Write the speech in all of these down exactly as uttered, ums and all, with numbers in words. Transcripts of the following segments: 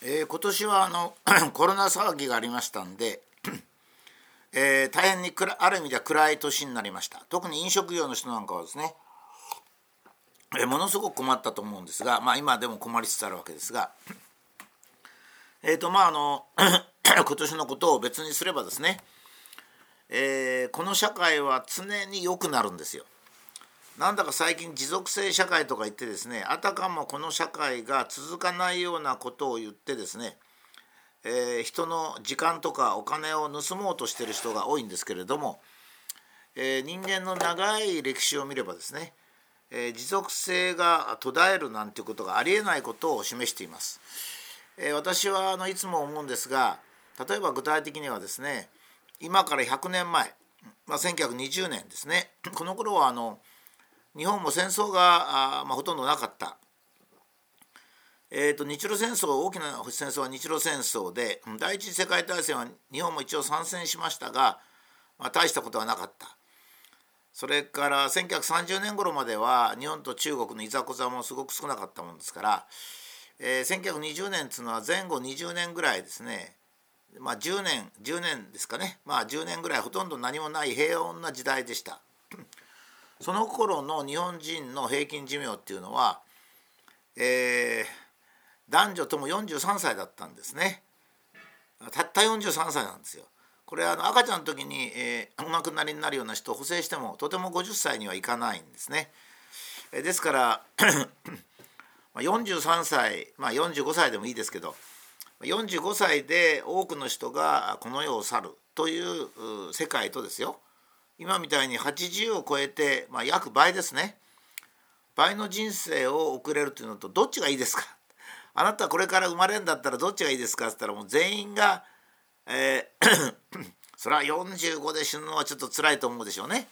えー、今年はあのコロナ騒ぎがありましたんで、えー、大変に暗ある意味では暗い年になりました。特に飲食業の人なんかはですね、えー、ものすごく困ったと思うんですが、まあ、今でも困りつつあるわけですが、えーとまああの今年のことを別にすればですね、えー、この社会は常に良くなるんですよ。なんだか最近持続性社会とか言ってですね、あたかもこの社会が続かないようなことを言ってですね、えー、人の時間とかお金を盗もうとしている人が多いんですけれども、えー、人間の長い歴史を見ればですね、えー、持続性が途絶えるなんていうことがありえないことを示しています。えー、私はあのいつも思うんですが、例えば具体的にはですね、今からひゃくねんまえ、まあ、せんきゅうひゃくにじゅうねんですね、この頃はあの日本も戦争があ、まあ、ほとんどなかった。えー、と日露戦争、大きな戦争は日露戦争で、第一次世界大戦は日本も一応参戦しましたが、まあ、大したことはなかった。それからせんきゅうひゃくさんじゅうねん頃までは日本と中国のいざこざもすごく少なかったものですから、えー、せんきゅうひゃくにじゅうねんっていうのは前後にじゅうねんぐらいですね、まあ、じゅうねんじゅうねんですかね、まあ、じゅうねんぐらいほとんど何もない平穏な時代でした。その頃の日本人の平均寿命っていうのは、えー、男女ともよんじゅうさんさいだったんですね。たったよんじゅうさんさいなんですよ。これはあの赤ちゃんの時に、えー、お亡くなりになるような人を補正してもとてもごじゅっさいにはいかないんですね。えー、ですからよんじゅうさんさい、まあ、よんじゅうごさいでもいいですけど、よんじゅうごさいで多くの人がこの世を去るという世界とですよ、今みたいにはちじゅうを超えて、まあ、約倍ですね、倍の人生を送れるというのとどっちがいいですか。あなたこれから生まれるんだったらどっちがいいですかって言ったら、もう全員が、えー、それはよんじゅうごで死ぬのはちょっと辛いと思うでしょうね。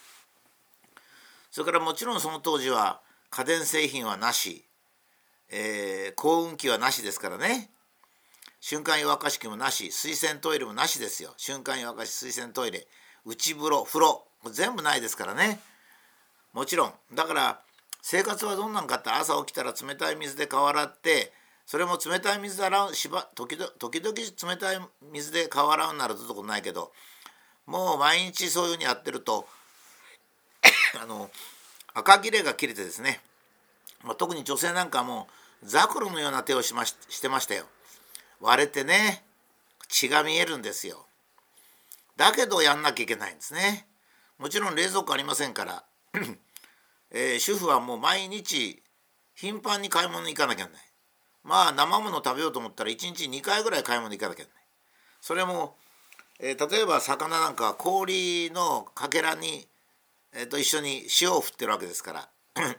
それからもちろんその当時は家電製品はなし、えー、幸運期はなしですからね。瞬間湯沸かし器もなし、水洗トイレもなしですよ。瞬間湯沸かし、水洗トイレ、内風呂、風呂、全部ないですからね。もちろんだから生活はどんなんかって朝起きたら冷たい水で顔洗って、それも冷たい水で洗うしば時々時々冷たい水で顔洗うならどうとこないけど、もう毎日そういうふうにやってるとあの赤切れが切れてですね、まあ、特に女性なんかもザクロのような手をしまし、してましたよ。割れてね、血が見えるんですよ。だけどやんなきゃいけないんですね。もちろん冷蔵庫ありませんからえー、主婦はもう毎日頻繁に買い物に行かなきゃならない。まあ生もの食べようと思ったらいちにちにかいぐらい買い物に行かなきゃならない。それも、えー、例えば魚なんかは氷のかけらに、えー、と一緒に塩を振ってるわけですから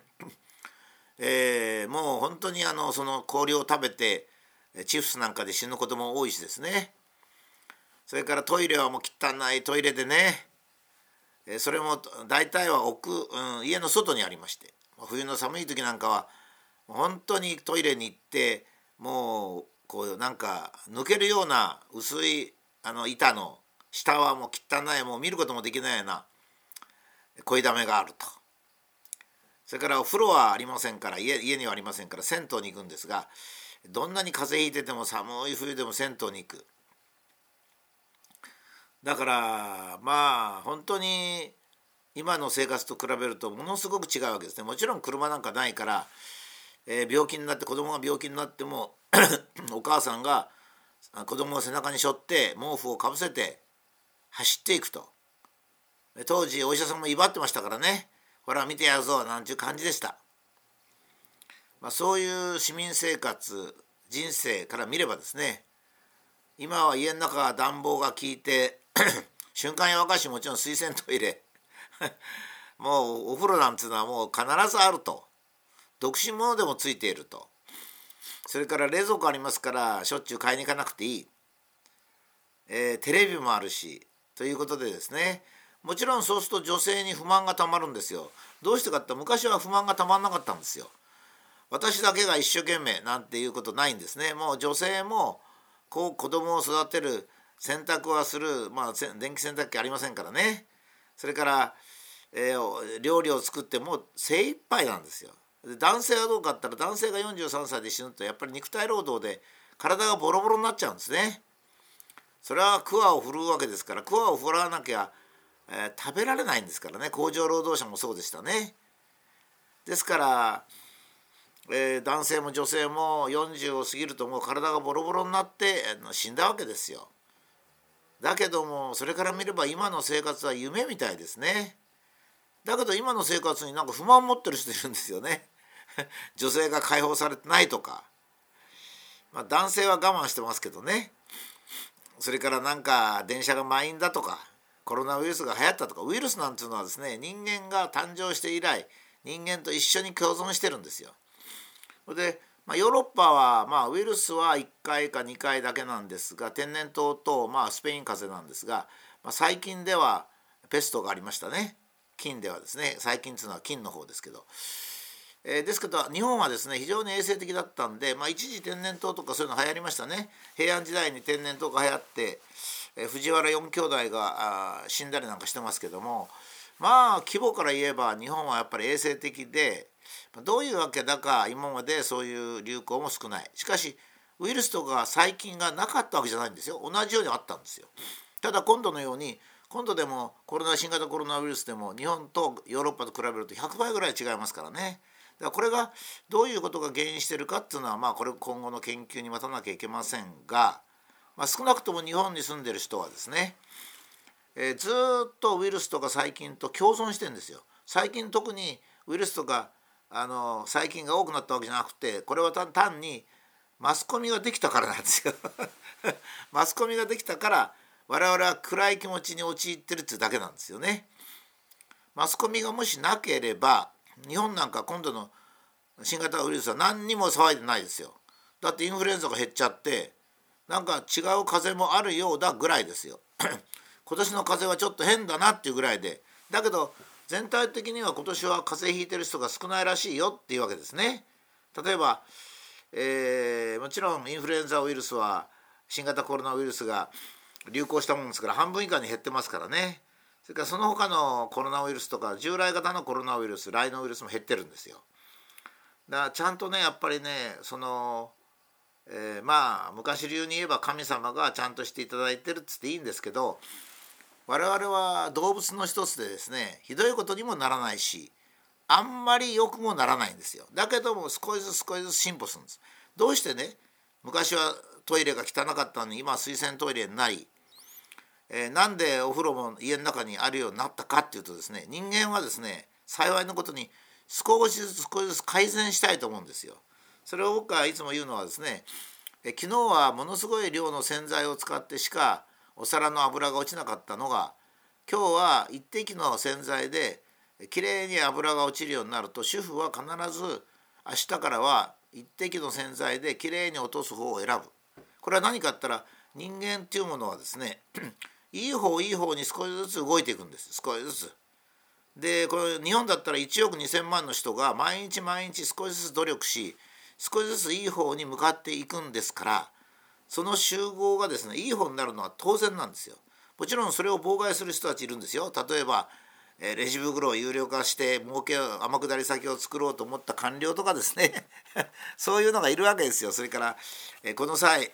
えー、もう本当にあのその氷を食べてチフスなんかで死ぬことも多いしですね。それからトイレはもう汚いトイレでね、それも大体は奥、うん、家の外にありまして、冬の寒い時なんかは本当にトイレに行って、もうこうなんか抜けるような薄いあの板の下はもう汚い、もう見ることもできないような肥えだめがあると。それからお風呂はありませんから、 家, 家にはありませんから銭湯に行くんですが、どんなに風邪ひいてても寒い冬でも銭湯に行く。だからまあ本当に今の生活と比べるとものすごく違うわけですね。もちろん車なんかないから、えー、病気になって子供が病気になってもお母さんが子供を背中に背負って毛布をかぶせて走っていくと。当時お医者さんも威張ってましたからね、ほら見てやるぞなんていう感じでした。まあ、そういう市民生活人生から見ればですね、今は家の中は暖房が効いて瞬間湯沸かし、もちろん水洗トイレもうお風呂なんていうのはもう必ずあると。独身者でもついていると。それから冷蔵庫ありますからしょっちゅう買いに行かなくていい、えー、テレビもあるしということでですね、もちろんそうすると女性に不満がたまるんですよ。どうしてかって昔は不満がたまんなかったんですよ。私だけが一生懸命なんていうことないんですね。もう女性もこう子供を育てる、洗濯はする、まあ電気洗濯機ありませんからね。それから、えー、料理を作っても精一杯なんですよ。で男性はどうかって言ったら、男性がよんじゅうさんさいで死ぬとやっぱり肉体労働で体がボロボロになっちゃうんですね。それはクワを振るうわけですから、クワを振らなきゃ、えー、食べられないんですからね。工場労働者もそうでしたね。ですから、えー、男性も女性もよんじゅうを過ぎるともう体がボロボロになって、えー、死んだわけですよ。だけどもそれから見れば今の生活は夢みたいですね。だけど今の生活になんか不満を持ってる人いるんですよね。女性が解放されてないとか、まあ、男性は我慢してますけどね。それからなんか電車が満員だとか、コロナウイルスが流行ったとか、ウイルスなんていうのはですね、人間が誕生して以来人間と一緒に共存してるんですよ。で、まあ、ヨーロッパは、まあ、ウイルスはいっかいかにかいだけなんですが、天然痘と、まあ、スペイン風邪なんですが、まあ、最近ではペストがありましたね。菌ではですね、最近というのは菌の方ですけど、えー、ですけど日本はですね非常に衛生的だったんで、まあ、一時天然痘とかそういうの流行りましたね。平安時代に天然痘が流行って、えー、藤原四兄弟が死んだりなんかしてますけども、まあ規模から言えば日本はやっぱり衛生的で、どういうわけだか今までそういう流行も少ない。しかしウイルスとか細菌がなかったわけじゃないんですよ。同じようにあったんですよ。ただ今度のように今度でもコロナ新型コロナウイルスでも日本とヨーロッパと比べるとひゃくばいぐらい違いますからね。だからこれがどういうことが原因しているかっていうのは、まあこれ今後の研究に待たなきゃいけませんが、まあ、少なくとも日本に住んでいる人はですね、えー、ずっとウイルスとか細菌と共存してるんですよ。最近特にウイルスとかあの細菌が多くなったわけじゃなくて、これは単にマスコミができたからなんですよ。マスコミができたから我々は暗い気持ちに陥ってるっていうだけなんですよね。マスコミがもしなければ日本なんか今度の新型ウイルスは何にも騒いでないですよ。だってインフルエンザが減っちゃってなんか違う風邪もあるようだぐらいですよ。今年の風邪はちょっと変だなっていうぐらいで、だけど全体的には今年は風邪ひいてる人が少ないらしいよっていうわけですね。例えば、えー、もちろんインフルエンザウイルスは新型コロナウイルスが流行したもんですから半分以下に減ってますからね。それからその他のコロナウイルスとか従来型のコロナウイルス、ライノウイルスも減ってるんですよ。だからちゃんとねやっぱりねその、えー、まあ昔流に言えば神様がちゃんとしていただいてるっつっていいんですけど、我々は動物の一つでですね、ひどいことにもならないしあんまり良くもならないんですよ。だけども少しずつ少しずつ進歩するんです。どうしてね、昔はトイレが汚かったのに今は水洗トイレになり、えー、なんでお風呂も家の中にあるようになったかっていうとですね、人間はですね幸いのことに少しずつ少しずつ改善したいと思うんですよ。それを僕はいつも言うのはですね、え昨日はものすごい量の洗剤を使ってしかお皿の油が落ちなかったのが、今日は一滴の洗剤できれいに油が落ちるようになると、主婦は必ず明日からは一滴の洗剤できれいに落とす方を選ぶ。これは何かって言ったら、人間っていうものはですねいい方いい方に少しずつ動いていくんです。少しずつで、これ日本だったらいちおくにせんまんの人が毎日毎日少しずつ努力し少しずついい方に向かっていくんですから、その集合がですねいい方になるのは当然なんですよ。もちろんそれを妨害する人たちいるんですよ。例えばレジ袋を有料化して儲けを天下り先を作ろうと思った官僚とかですねそういうのがいるわけですよ。それからこの際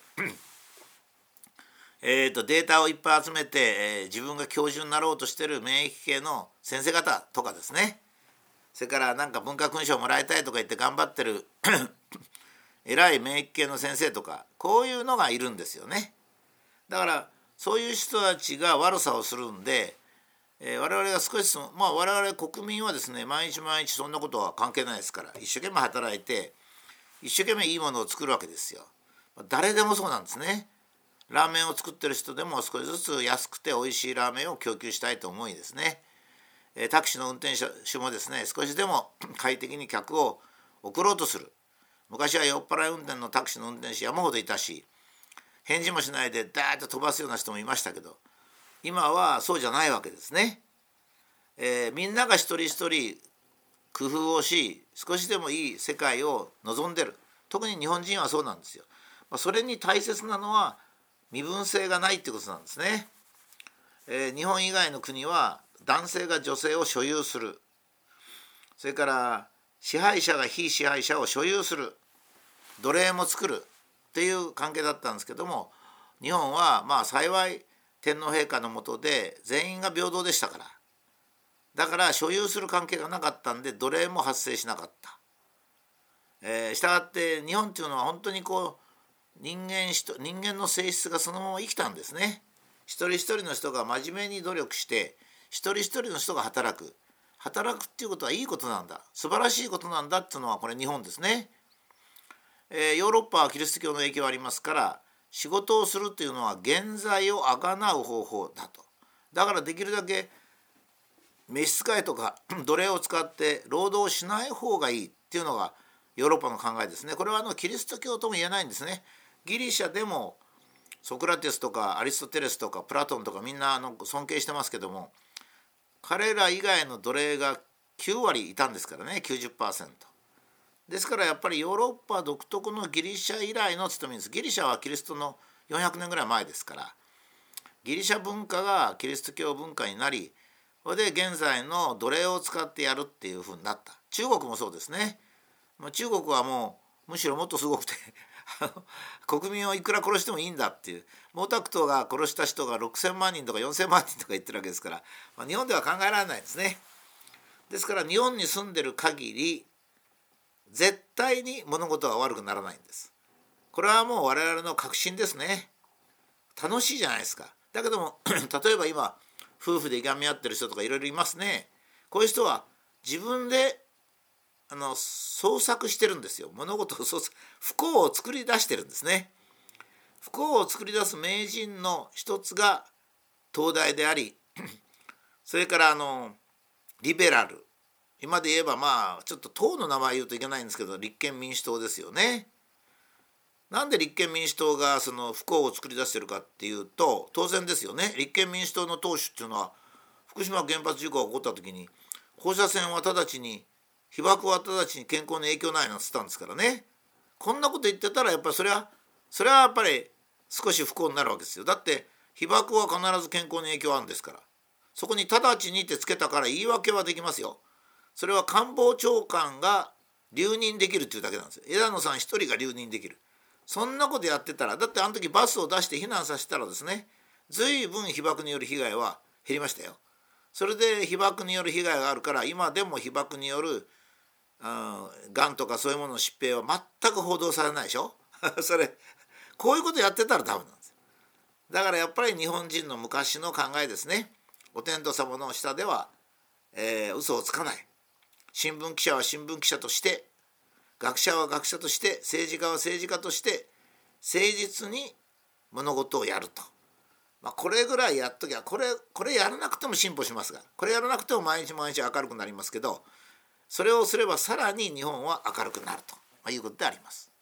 えー、とデータをいっぱい集めて、えー、自分が教授になろうとしている免疫系の先生方とかですね、それからなんか文化勲章をもらいたいとか言って頑張ってる偉い免疫系の先生とか、こういうのがいるんですよね。だからそういう人たちが悪さをするんで、えー、我々が少しずつ、まあ我々国民はですね毎日毎日そんなことは関係ないですから、一生懸命働いて一生懸命いいものを作るわけですよ。誰でもそうなんですね。ラーメンを作ってる人でも少しずつ安くて美味しいラーメンを供給したいと思いですね、えタクシーの運転手もですね少しでも快適に客を送ろうとする。昔は酔っ払い運転のタクシーの運転手山ほどいたし、返事もしないでダーッと飛ばすような人もいましたけど、今はそうじゃないわけですね、えー、みんなが一人一人工夫をし少しでもいい世界を望んでる。特に日本人はそうなんですよ。それに大切なのは身分性がないってことなんですね、えー、日本以外の国は男性が女性を所有する、それから支配者が非支配者を所有する、奴隷も作る、 っていう関係だったんですけども、日本はまあ幸い天皇陛下の下で全員が平等でしたから、だから所有する関係がなかったんで奴隷も発生しなかった。えー、したがって日本っていうのは本当にこう人間人間の性質がそのまま生きたんですね。一人一人の人が真面目に努力して一人一人の人が働く働くっていうことはいいことなんだ、素晴らしいことなんだっていうのはこれ日本ですね。えー、ヨーロッパはキリスト教の影響がありますから、仕事をするというのは現在をあがなう方法だと。だからできるだけ召使いとか奴隷を使って労働しない方がいいっていうのがヨーロッパの考えですね。これはあのキリスト教とも言えないんですね。ギリシャでもソクラテスとかアリストテレスとかプラトンとかみんなあの尊敬してますけども、彼ら以外の奴隷がきゅうわりいたんですからね、 きゅうじゅっパーセント。ですからやっぱりヨーロッパ独特のギリシャ以来の務めです。ギリシャはキリストのよんひゃくねんぐらい前ですから、ギリシャ文化がキリスト教文化になり、それで現在の奴隷を使ってやるっていうふうになった。中国もそうですね。中国はもうむしろもっとすごくて国民をいくら殺してもいいんだっていう、毛沢東が殺した人がろくせんまんにんとかよんせんまんにんとか言ってるわけですから、まあ、日本では考えられないですね。ですから日本に住んでる限り絶対に物事は悪くならないんです。これはもう我々の確信ですね。楽しいじゃないですか。だけども例えば今夫婦でいがみ合ってる人とかいろいろいますね。こういう人は自分であの創作してるんですよ。物事を創作、不幸を作り出してるんですね。不幸を作り出す名人の一つが東大でありそれからあのリベラル、今で言えばまあちょっと党の名前言うといけないんですけど、立憲民主党ですよね。なんで立憲民主党がその不幸を作り出してるかっていうと、当然ですよね。立憲民主党の党首っていうのは福島原発事故が起こった時に放射線は直ちに被爆は直ちに健康に影響ないなんて言ったんですからね。こんなこと言ってたらやっぱりそれはそれはやっぱり少し不幸になるわけですよ。だって被爆は必ず健康に影響あるんですから、そこに直ちにってつけたから言い訳はできますよ。それは官房長官が留任できるっていうだけなんですよ。枝野さん一人が留任できる。そんなことやってたら、だってあの時バスを出して避難させたらですね、随分被爆による被害は減りましたよ。それで被爆による被害があるから、今でも被爆によるがんとかそういうものの疾病は全く報道されないでしょそれこういうことやってたらダメなんです。だからやっぱり日本人の昔の考えですね。お天道様の下では、えー、嘘をつかない。新聞記者は新聞記者として、学者は学者として、政治家は政治家として誠実に物事をやると、まあ、これぐらいやっときゃ、これこれやらなくても進歩しますが、これやらなくても毎日毎日明るくなりますけど、それをすればさらに日本は明るくなるということであります。